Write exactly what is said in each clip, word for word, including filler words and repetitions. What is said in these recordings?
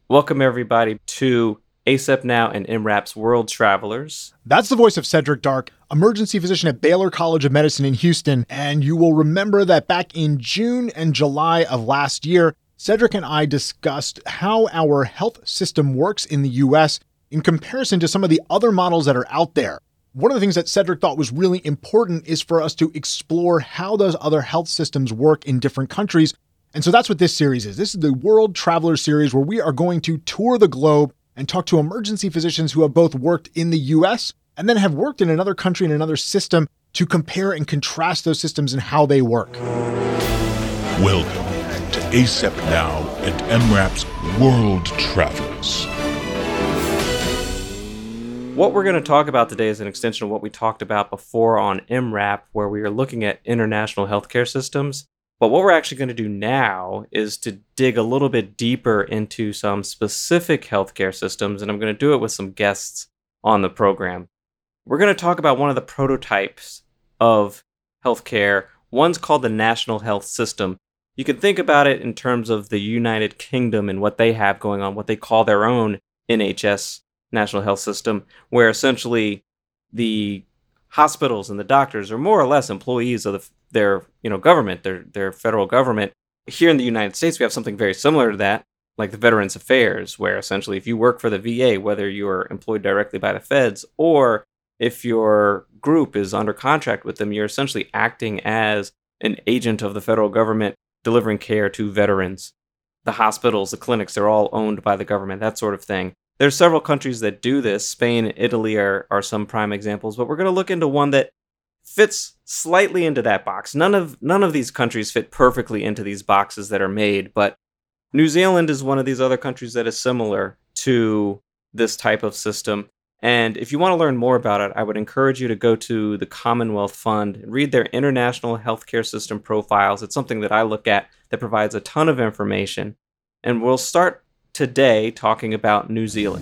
Welcome, everybody, to ACEP Now and M RAP's World Travelers. That's the voice of Cedric Dark, emergency physician at Baylor College of Medicine in Houston. And you will remember that back in June and July of last year, Cedric and I discussed how our health system works in the U S in comparison to some of the other models that are out there. One of the things that Cedric thought was really important is for us to explore how those other health systems work in different countries. And so that's what this series is. This is the World Traveler series where we are going to tour the globe and talk to emergency physicians who have both worked in the U S and then have worked in another country and another system to compare and contrast those systems and how they work. Welcome to ACEP Now and M RAP's World Travelers. What we're going to talk about today is an extension of what we talked about before on M RAP, where we are looking at international healthcare systems. But what we're actually going to do now is to dig a little bit deeper into some specific healthcare systems, and I'm going to do it with some guests on the program. We're going to talk about one of the prototypes of healthcare. One's called the National Health System. You can think about it in terms of the United Kingdom and what they have going on, what they call their own N H S, National Health System, where essentially the hospitals and the doctors are more or less employees of the, their you know, government, their, their federal government. Here in the United States, we have something very similar to that, like the Veterans Affairs, where essentially if you work for the V A, whether you're employed directly by the feds or if your group is under contract with them, you're essentially acting as an agent of the federal government delivering care to veterans. The hospitals, the clinics, they're all owned by the government, that sort of thing. There's several countries that do this. Spain and Italy are, are some prime examples, but we're going to look into one that fits slightly into that box. None of none of these countries fit perfectly into these boxes that are made, but New Zealand is one of these other countries that is similar to this type of system. And if you want to learn more about it, I would encourage you to go to the Commonwealth Fund and read their international healthcare system profiles. It's something that I look at that provides a ton of information. And we'll start today talking about New Zealand.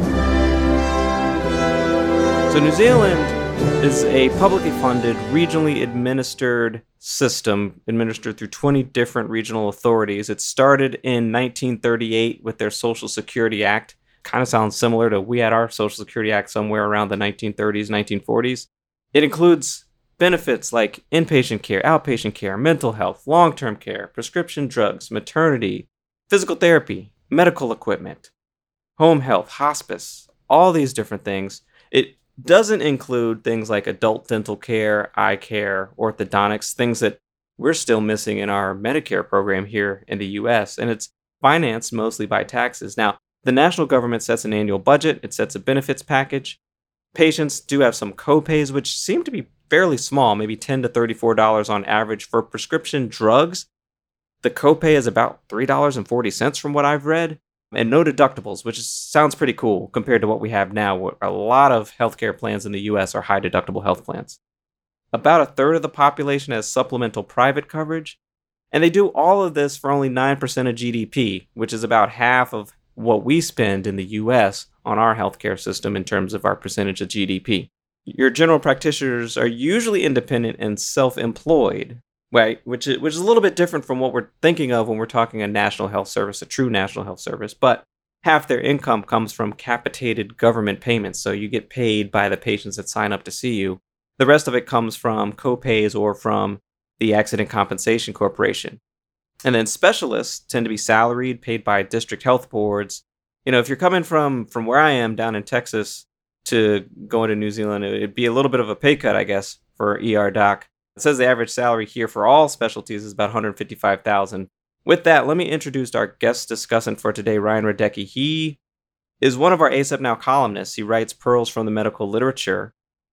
So New Zealand is a publicly funded, regionally administered system administered through twenty different regional authorities. It started in nineteen thirty-eight with their Social Security Act. Kind of sounds similar to we had our Social Security Act somewhere around the nineteen thirties, nineteen forties. It includes benefits like inpatient care, outpatient care, mental health, long-term care, prescription drugs, maternity, physical therapy, medical equipment, home health, hospice, all these different things. It doesn't include things like adult dental care, eye care, orthodontics, things that we're still missing in our Medicare program here in the U S, and it's financed mostly by taxes. Now, the national government sets an annual budget, it sets a benefits package. Patients do have some co-pays, which seem to be fairly small, maybe ten to thirty-four dollars on average for prescription drugs. The copay is about three dollars and forty cents from what I've read, and no deductibles, which is, sounds pretty cool compared to what we have now, where a lot of healthcare plans in the U S are high deductible health plans. About a third of the population has supplemental private coverage, and they do all of this for only nine percent of G D P, which is about half of what we spend in the U S on our healthcare system in terms of our percentage of G D P. Your general practitioners are usually independent and self-employed, right? Which is, which is a little bit different from what we're thinking of when we're talking a national health service, a true national health service. But half their income comes from capitated government payments. So you get paid by the patients that sign up to see you. The rest of it comes from co-pays or from the Accident Compensation Corporation. And then specialists tend to be salaried, paid by district health boards. You know, if you're coming from, from where I am down in Texas to going to New Zealand, it'd be a little bit of a pay cut, I guess, for E R doc. It says the average salary here for all specialties is about one hundred fifty-five thousand dollars. With that, let me introduce our guest discussant for today, Ryan Radecki. He is one of our ACEP Now columnists. He writes pearls from the medical literature.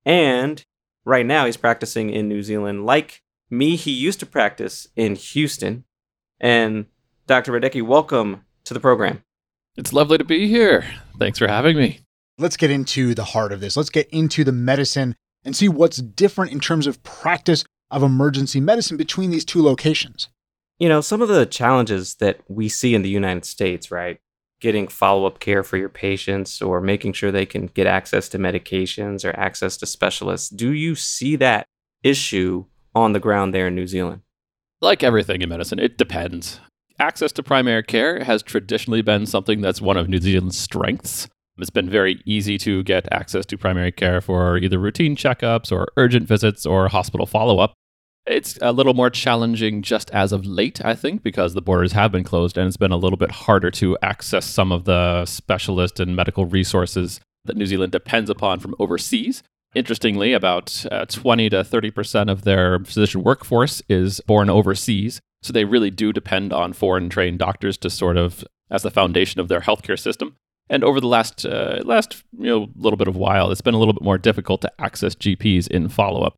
And right now he's practicing in New Zealand. Like me, he used to practice in Houston. And Doctor Radecki, welcome to the program. It's lovely to be here. Thanks for having me. Let's get into the heart of this. Let's get into the medicine and see what's different in terms of practice of emergency medicine between these two locations. You know, some of the challenges that we see in the United States, right? Getting follow-up care for your patients or making sure they can get access to medications or access to specialists. Do you see that issue on the ground there in New Zealand? Like everything in medicine, it depends. Access to primary care has traditionally been something that's one of New Zealand's strengths. It's been very easy to get access to primary care for either routine checkups or urgent visits or hospital follow-up. It's a little more challenging just as of late, I think, because the borders have been closed and it's been a little bit harder to access some of the specialist and medical resources that New Zealand depends upon from overseas. Interestingly, about uh, twenty to thirty percent of their physician workforce is born overseas. So they really do depend on foreign trained doctors to sort of as the foundation of their healthcare system. And over the last uh, last you know little bit of while, it's been a little bit more difficult to access G Ps in follow-up.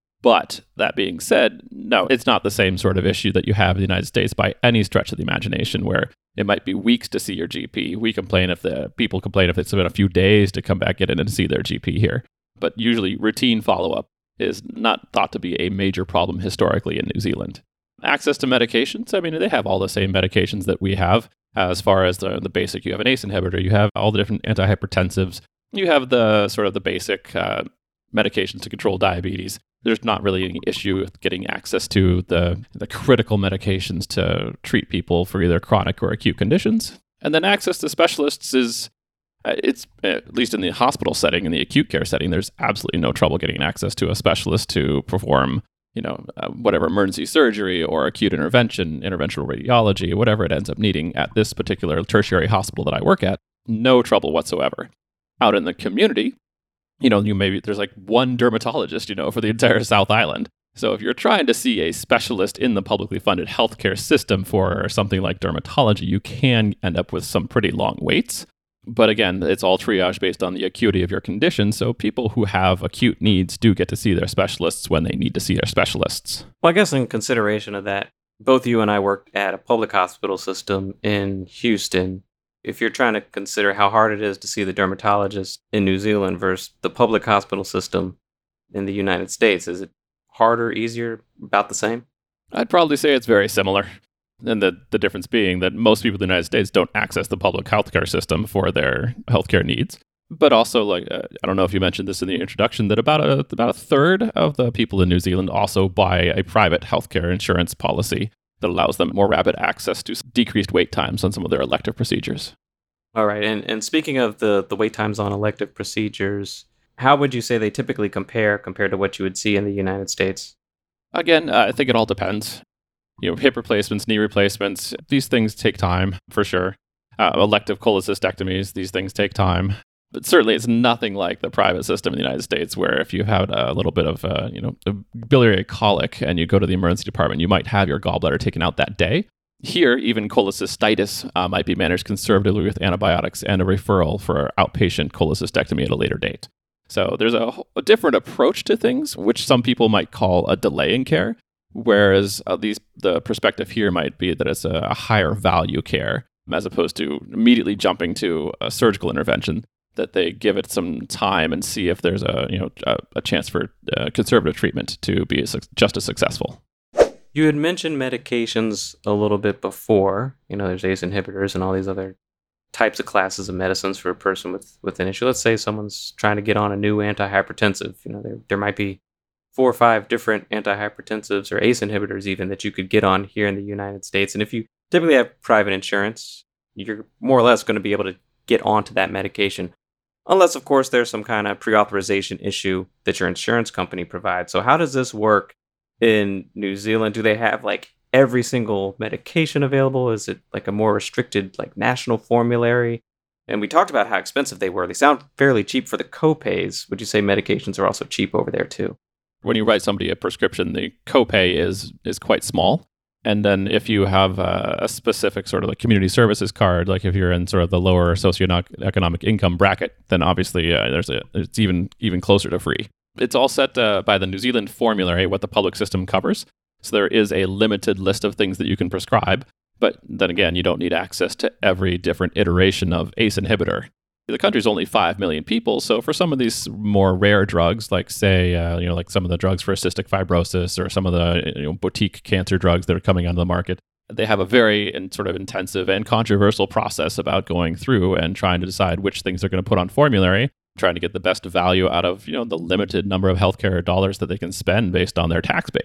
But that being said, no, it's not the same sort of issue that you have in the United States by any stretch of the imagination, where it might be weeks to see your G P. We complain if the people complain if it's been a few days to come back in and see their G P here. But usually routine follow-up is not thought to be a major problem historically in New Zealand. Access to medications, I mean, they have all the same medications that we have. As far as the, the basic, you have an A C E inhibitor, you have all the different antihypertensives, you have the sort of the basic uh, medications to control diabetes. There's not really any issue with getting access to the, the critical medications to treat people for either chronic or acute conditions. And then access to specialists is, uh, it's at least in the hospital setting, in the acute care setting, there's absolutely no trouble getting access to a specialist to perform, you know, uh, whatever emergency surgery or acute intervention, interventional radiology, whatever it ends up needing at this particular tertiary hospital that I work at. No trouble whatsoever. Out in the community, you know, you maybe there's like one dermatologist, you know, for the entire South Island. So if you're trying to see a specialist in the publicly funded healthcare system for something like dermatology, you can end up with some pretty long waits. But again, it's all triage based on the acuity of your condition. So people who have acute needs do get to see their specialists when they need to see their specialists. Well, I guess in consideration of that, both you and I worked at a public hospital system in Houston. If you're trying to consider how hard it is to see the dermatologist in New Zealand versus the public hospital system in the United States, is it harder, easier, about the same? I'd probably say it's very similar. And the, the difference being that most people in the United States don't access the public healthcare system for their healthcare needs. But also, like uh, I don't know if you mentioned this in the introduction, that about a, about a third of the people in New Zealand also buy a private healthcare insurance policy that allows them more rapid access to decreased wait times on some of their elective procedures. All right. And, and speaking of the, the wait times on elective procedures, how would you say they typically compare compared to what you would see in the United States? Again, uh, I think it all depends. You know, hip replacements, knee replacements, these things take time for sure. Uh, elective cholecystectomies, these things take time. But certainly it's nothing like the private system in the United States, where if you have a little bit of, uh, you know, a biliary colic and you go to the emergency department, you might have your gallbladder taken out that day. Here, even cholecystitis uh, might be managed conservatively with antibiotics and a referral for outpatient cholecystectomy at a later date. So there's a, a different approach to things, which some people might call a delay in care, whereas uh, these the perspective here might be that it's a, a higher value care, as opposed to immediately jumping to a surgical intervention, that they give it some time and see if there's a you know a, a chance for uh, conservative treatment to be as, just as successful. You had mentioned medications a little bit before. You know, there's A C E inhibitors and all these other types of classes of medicines for a person with, with an issue. Let's say someone's trying to get on a new antihypertensive. You know, there there might be four or five different antihypertensives or A C E inhibitors even that you could get on here in the United States. And if you typically have private insurance, you're more or less going to be able to get onto that medication. Unless, of course, there's some kind of pre-authorization issue that your insurance company provides. So how does this work in New Zealand? Do they have like every single medication available? Is it like a more restricted like national formulary? And we talked about how expensive they were. They sound fairly cheap for the co-pays. Would you say medications are also cheap over there too? When you write somebody a prescription, the copay is is quite small. And then if you have a, a specific sort of like community services card, like if you're in sort of the lower socioeconomic income bracket, then obviously uh, there's a it's even even closer to free. It's all set uh, by the New Zealand formulary, what the public system covers. So there is a limited list of things that you can prescribe. But then again, you don't need access to every different iteration of A C E inhibitor. The country's only five million people, so for some of these more rare drugs, like say, uh, you know, like some of the drugs for cystic fibrosis or some of the you know, boutique cancer drugs that are coming onto the market, they have a very in, sort of intensive and controversial process about going through and trying to decide which things they're going to put on formulary, trying to get the best value out of you know the limited number of healthcare dollars that they can spend based on their tax base.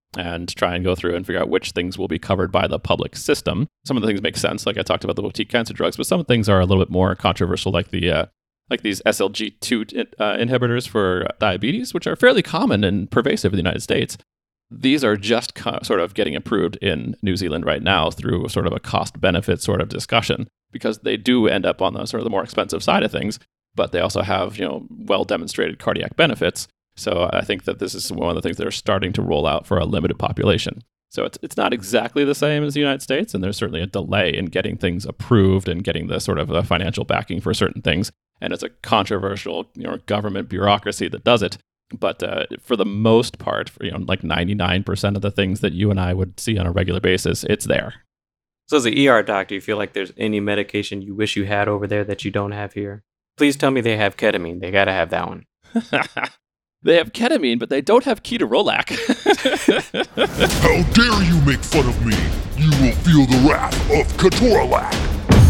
and try and go through and figure out which things will be covered by the public system. Some of the things make sense, like I talked about the boutique cancer drugs, but some things are a little bit more controversial, like the uh, like these S L G two uh, inhibitors for diabetes, which are fairly common and pervasive in the United States. These are just co- sort of getting approved in New Zealand right now through sort of a cost-benefit sort of discussion, because they do end up on the sort of the more expensive side of things, but they also have, you know, well-demonstrated cardiac benefits. So I think that this is one of the things that are starting to roll out for a limited population. So it's it's not exactly the same as the United States, and there's certainly a delay in getting things approved and getting the sort of the financial backing for certain things. And it's a controversial, you know, government bureaucracy that does it. But uh, for the most part, for, you know, like ninety-nine percent of the things that you and I would see on a regular basis, it's there. So as an E R doc, do you feel like there's any medication you wish you had over there that you don't have here? Please tell me they have ketamine. They got to have that one. They have ketamine, but they don't have ketorolac. How dare you make fun of me? You will feel the wrath of ketorolac.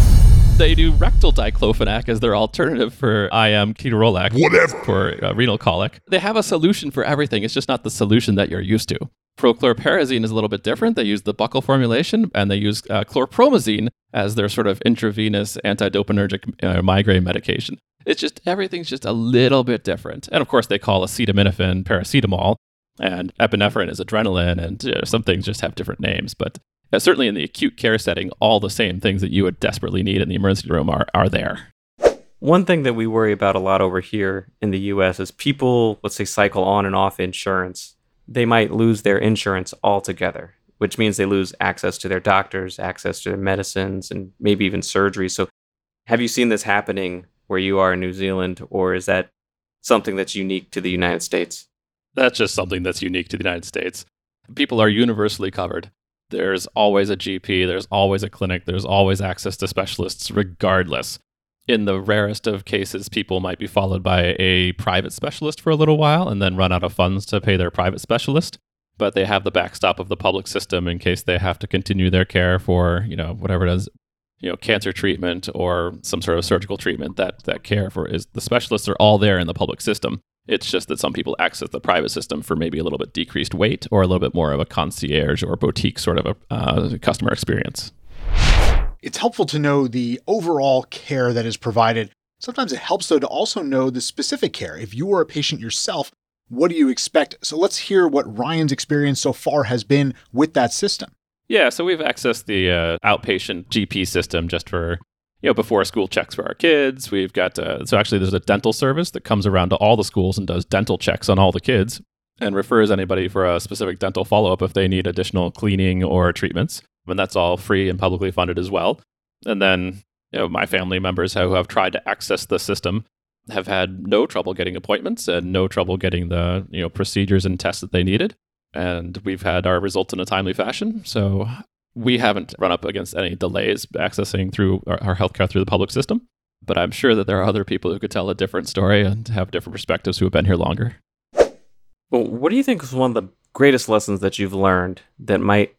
They do rectal diclofenac as their alternative for I M ketorolac. Whatever. For uh, renal colic. They have a solution for everything. It's just not the solution that you're used to. Prochlorperazine is a little bit different. They use the buccal formulation, and they use uh, chlorpromazine as their sort of intravenous antidopaminergic uh, migraine medication. It's just, everything's just a little bit different. And of course, they call acetaminophen paracetamol, and epinephrine is adrenaline, and you know, some things just have different names. But uh, certainly in the acute care setting, all the same things that you would desperately need in the emergency room are, are there. One thing that we worry about a lot over here in the U S is people, let's say, cycle on and off insurance. They might lose their insurance altogether, which means they lose access to their doctors, access to their medicines, and maybe even surgery. So have you seen this happening where you are in New Zealand, or is that something that's unique to the United States? That's just something that's unique to the United States. People are universally covered. There's always a G P, there's always a clinic, there's always access to specialists regardless. In the rarest of cases, people might be followed by a private specialist for a little while and then run out of funds to pay their private specialist. But they have the backstop of the public system in case they have to continue their care for, you know, whatever it is, you know, cancer treatment or some sort of surgical treatment. That that care for is the specialists are all there in the public system. It's just that some people access the private system for maybe a little bit decreased weight or a little bit more of a concierge or boutique sort of a uh, customer experience. It's helpful to know the overall care that is provided. Sometimes it helps, though, to also know the specific care. If you are a patient yourself, what do you expect? So let's hear what Ryan's experience so far has been with that system. Yeah, so we've accessed the uh, outpatient G P system just for, you know, before school checks for our kids. We've got, uh, so actually there's a dental service that comes around to all the schools and does dental checks on all the kids and refers anybody for a specific dental follow-up if they need additional cleaning or treatments. And that's all free and publicly funded as well. And then, you know, my family members who have tried to access the system have had no trouble getting appointments and no trouble getting the, you know, procedures and tests that they needed. And we've had our results in a timely fashion. So we haven't run up against any delays accessing through our, our healthcare through the public system. But I'm sure that there are other people who could tell a different story and have different perspectives who have been here longer. Well, what do you think is one of the greatest lessons that you've learned that might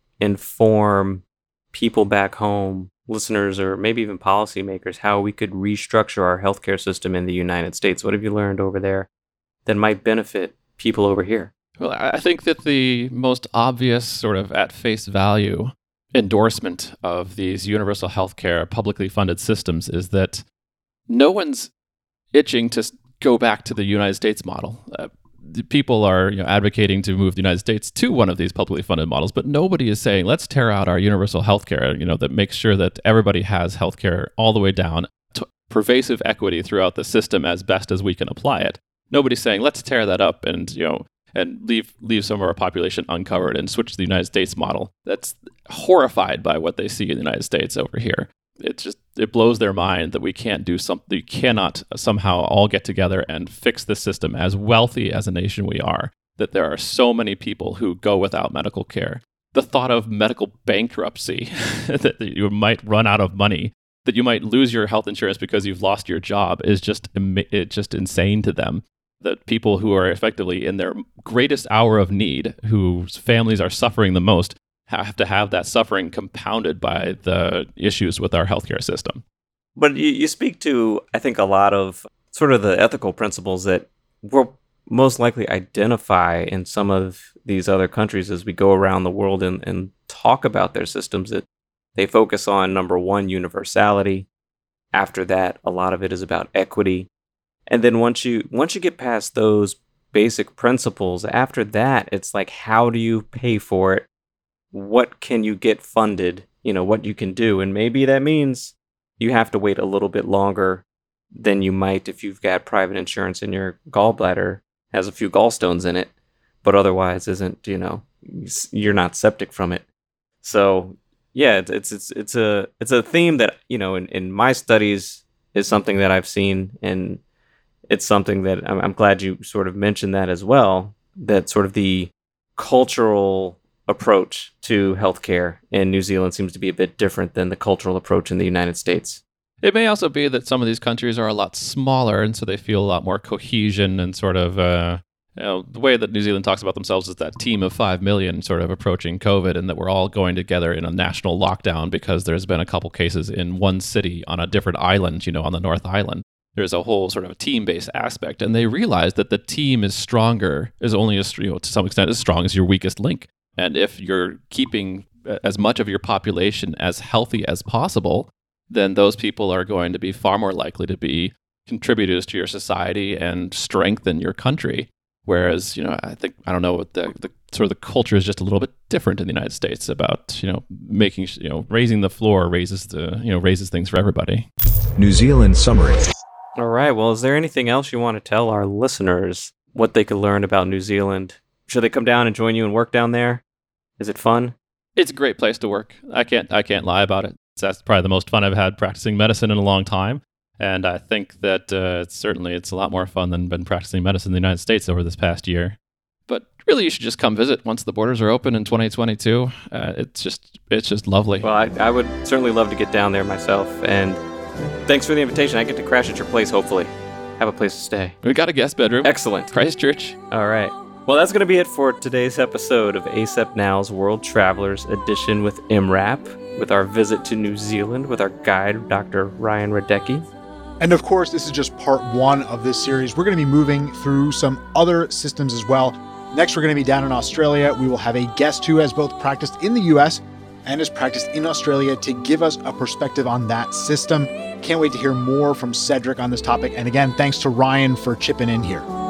inform people back home, listeners, or maybe even policymakers, how we could restructure our healthcare system in the United States? What have you learned over there that might benefit people over here? Well, I think that the most obvious sort of at face value endorsement of these universal healthcare publicly funded systems is that no one's itching to go back to the United States model. Uh, people are, you know, advocating to move the United States to one of these publicly funded models, but nobody is saying, let's tear out our universal healthcare, you know, that makes sure that everybody has healthcare all the way down to pervasive equity throughout the system as best as we can apply it. Nobody's saying, let's tear that up and, you know, and leave leave some of our population uncovered and switch to the United States model. That's horrified by what they see in the United States over here. It just, it blows their mind that we can't do something, we cannot somehow all get together and fix the system as wealthy as a nation we are, that there are so many people who go without medical care. The thought of medical bankruptcy, that you might run out of money, that you might lose your health insurance because you've lost your job is just, it's just insane to them. That people who are effectively in their greatest hour of need, whose families are suffering the most, have to have that suffering compounded by the issues with our healthcare system. But you, you speak to, I think, a lot of sort of the ethical principles that we'll most likely identify in some of these other countries as we go around the world and, and talk about their systems, that they focus on, number one, universality. After that, a lot of it is about equity. And then once you once you get past those basic principles, after that, it's like, how do you pay for it? What can you get funded? You know, what you can do. And maybe that means you have to wait a little bit longer than you might if you've got private insurance and your gallbladder has a few gallstones in it, but otherwise isn't, you know, you're not septic from it. So yeah, it's it's it's, it's a it's a theme that, you know, in, in my studies is something that I've seen, and it's something that I'm, I'm glad you sort of mentioned that as well, that sort of the cultural approach to healthcare in New Zealand seems to be a bit different than the cultural approach in the United States. It may also be that some of these countries are a lot smaller, and so they feel a lot more cohesion and sort of, uh, you know, the way that New Zealand talks about themselves is that team of five million sort of approaching COVID, and that we're all going together in a national lockdown because there's been a couple cases in one city on a different island, you know, on the North Island. There's a whole sort of team-based aspect, and they realize that the team is stronger, is only as, you know, to some extent as strong as your weakest link. And if you're keeping as much of your population as healthy as possible, then those people are going to be far more likely to be contributors to your society and strengthen your country. Whereas, you know, I think, I don't know, the, the sort of the culture is just a little bit different in the United States about, you know, making, you know, raising the floor raises the, you know, raises things for everybody. New Zealand summary. All right. Well, is there anything else you want to tell our listeners what they could learn about New Zealand? Should they come down and join you and work down there? Is it fun? It's a great place to work. I can't, I can't lie about it. That's probably the most fun I've had practicing medicine in a long time. And I think that uh, it's certainly it's a lot more fun than been practicing medicine in the United States over this past year. But really, you should just come visit once the borders are open in twenty twenty-two. Uh, it's just it's just lovely. Well, I, I would certainly love to get down there myself. And thanks for the invitation. I get to crash at your place, hopefully. Have a place to stay. We got a guest bedroom. Excellent. Christchurch. All right. Well, that's going to be it for today's episode of A S A P Now's World Travelers Edition with M RAP, with our visit to New Zealand with our guide, Doctor Ryan Radecki. And of course, this is just part one of this series. We're going to be moving through some other systems as well. Next, we're going to be down in Australia. We will have a guest who has both practiced in the U S and has practiced in Australia to give us a perspective on that system. Can't wait to hear more from Cedric on this topic. And again, thanks to Ryan for chipping in here.